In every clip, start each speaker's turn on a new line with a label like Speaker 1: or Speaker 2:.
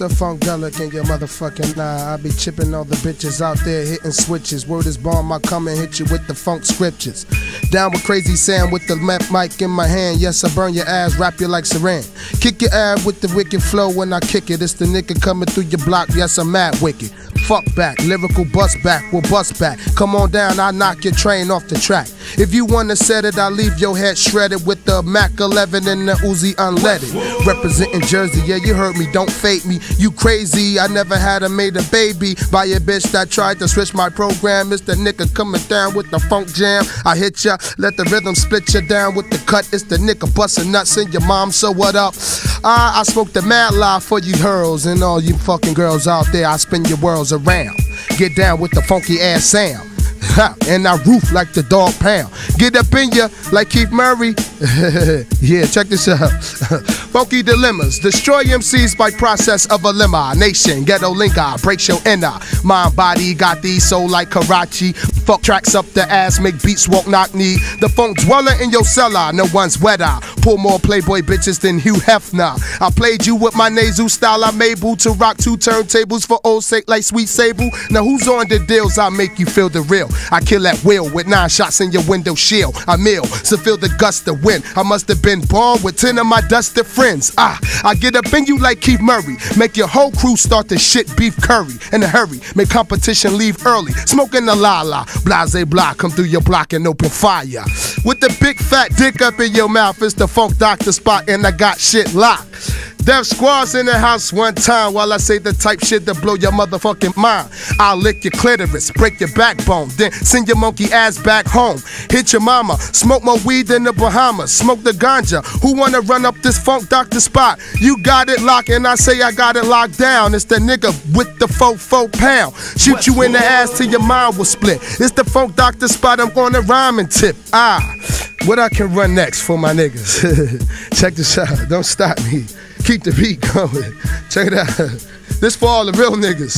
Speaker 1: Mr. Funkadelic in your motherfucking eye. I be chipping all the bitches out there hitting switches. Word is bomb, I come and hit you with the funk scriptures. Down with Crazy Sam with the mic in my hand. Yes, I burn your ass, rap you like Saran. Kick your ass with the wicked flow when I kick it. It's the nigga coming through your block. Yes, I'm mad wicked. Fuck back, lyrical bust back, we'll bust back. Come on down, I'll knock your train off the track. If you wanna set it, I'll leave your head shredded with the Mac 11 and the Uzi unleaded. Representing Jersey, yeah, you heard me, don't fake me. You crazy, I never had made a baby by a bitch that tried to switch my program. It's the nigga coming down with the funk jam. I hit ya, let the rhythm split ya down with the cut. It's the nigga busting nuts in your mom, so what up? I smoke the mad lie for you girls and all you fucking girls out there. I spin your worlds around. Get down with the funky ass sound. And I roof like the dog pound. Get up in ya like Keith Murray. Yeah, check this out. Funky dilemmas. Destroy MCs by process of elimination. Ghetto linga breaks your inner mind, body. Got these soul like Karachi. Fuck tracks up the ass, make beats walk knock knee. The funk dweller in your cellar, no one's wetter. Pull more Playboy bitches than Hugh Hefner. I played you with my nasal style. I'm able to rock 2 turntables for old sake like Sweet Sable. Now who's on the deals? I make you feel the real. I kill at will with 9 shots in your window shield. I mill, so feel the gust of wind. I must have been born with 10 of my dusted friends. I get up in you like Keith Murray. Make your whole crew start to shit beef curry. In a hurry, make competition leave early. Smoking the la-la, blase blah, come through your block and open fire. With the big fat dick up in your mouth, it's the Funk Doctor spot and I got shit locked. Def Squad's in the house one time while I say the type shit that blow your motherfucking mind. I'll lick your clitoris, break your backbone, then send your monkey ass back home. Hit your mama, smoke more weed than the Bahamas, smoke the ganja. Who wanna run up this Funk Doctor spot? You got it locked and I say I got it locked down. It's the nigga with the 4 pound. Shoot you in the ass till your mind will split. It's the Funk Doctor spot, I'm gonna rhyme and tip. What I can run next for my niggas? Check this out, don't stop me. Keep the beat going. Check it out. This for all the real niggas.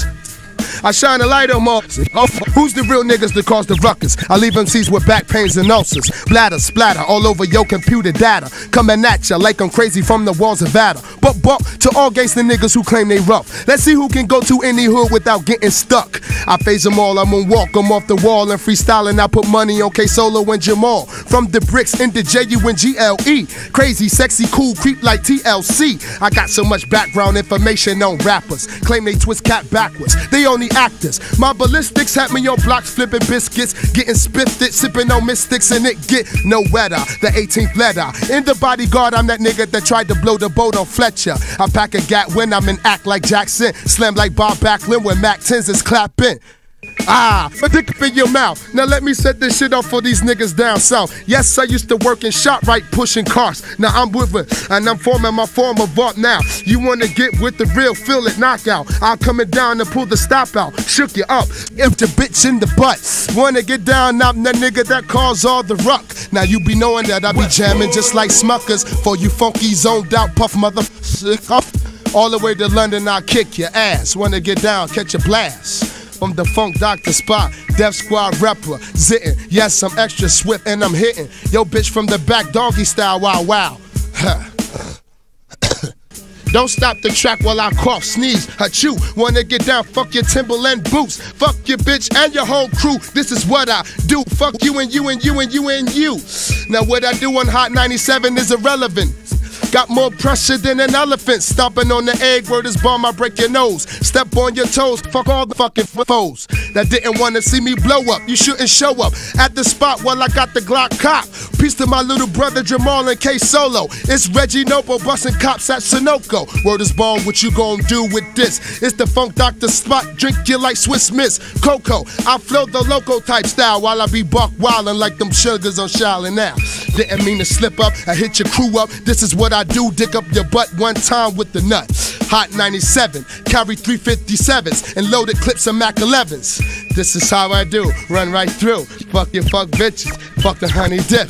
Speaker 1: I shine a light on more. Who's the real niggas that cause the ruckus? I leave MCs with back pains and ulcers. Bladder splatter all over your computer data. Coming at ya like I'm crazy from the walls of Ada. But to all gangsta niggas who claim they rough. Let's see who can go to any hood without getting stuck. I phase them all, I'm gonna walk them off the wall and freestyling. I put money on K-Solo and Jamal. From the bricks into J-U-N-G-L-E. Crazy, sexy, cool, creep like TLC. I got so much background information on rappers. Claim they twist cap backwards. They only actors. My ballistics had me on blocks flipping biscuits, getting spiffed, sipping on mystics, and it get no wetter. The 18th letter. In the bodyguard, I'm that nigga that tried to blow the boat on Fletcher. I pack a gat when I'm in act like Jackson. Slam like Bob Backlund when Mac 10s is clapping. A dick up in your mouth. Now let me set this shit up for these niggas down south. Yes, I used to work in ShopRite pushing cars. Now I'm with it, and I'm forming my form of vault now. You wanna get with the real, feel it, knockout. I'll come it down and pull the stop out. Shook you up, if the bitch in the butt. Wanna get down, I'm the nigga that caused all the ruck. Now you be knowing that I be jamming just like Smuckers. For you funky zoned out puff motherfucker. All the way to London, I'll kick your ass. Wanna get down, catch a blast. From the Funk Doctor spot, Def Squad rapper, zittin'. Yes, I'm extra swift and I'm hitting. Yo, bitch from the back, doggy style, wow, wow. Don't stop the track while I cough, sneeze, achoo. Wanna get down, fuck your Timberland boots. Fuck your bitch and your whole crew. This is what I do. Fuck you and you and you and you and you. Now what I do on Hot 97 is irrelevant. Got more pressure than an elephant. Stomping on the egg, word is bomb, I break your nose. Step on your toes, fuck all the fucking foes that didn't wanna see me blow up. You shouldn't show up at the spot while I got the Glock cop. Peace to my little brother Jamal and K-Solo. It's Reggie Noble busting cops at Sunoco. Word is bomb, what you gon' do with this? It's the Funk Doctor spot, drink you like Swiss Miss Coco. I flow the loco type style while I be buck wildin' like them sugars on Charlotte now. Didn't mean to slip up, I hit your crew up. This is what I do, dick up your butt one time with the nut. Hot 97, carry 357s and loaded clips of Mac 11s. This is how I do, run right through. Fuck your fuck bitches, fuck the honey dip.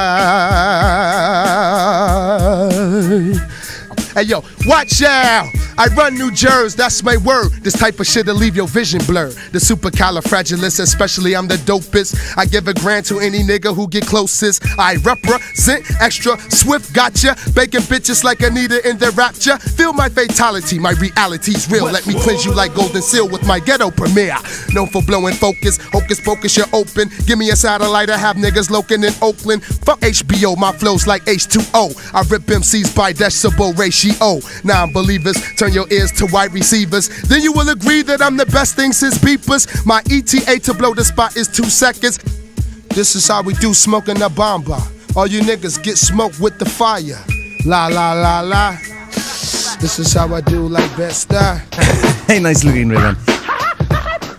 Speaker 1: Hey yo, watch out! I run New Jersey, that's my word. This type of shit'll leave your vision blurred. The supercalifragilistic, especially I'm the dopest. I give a grand to any nigga who get closest. I represent extra swift, gotcha. Baking bitches like Anita in their rapture. Feel my fatality, my reality's real. Let me cleanse you like Golden Seal with my ghetto premiere. Known for blowing focus, hocus pocus, you're open. Give me a satellite, I have niggas loking in Oakland. Fuck HBO, my flow's like H2O. I rip MCs by decibel ratio. Non-believers, turn your ears to wide receivers. Then you will agree that I'm the best thing since beepers. My ETA to blow the spot is 2 seconds. This is how we do smoking the bomba. All you niggas get smoked with the fire. La la la la. This is how I do like best.
Speaker 2: Hey, nicely green rhythm.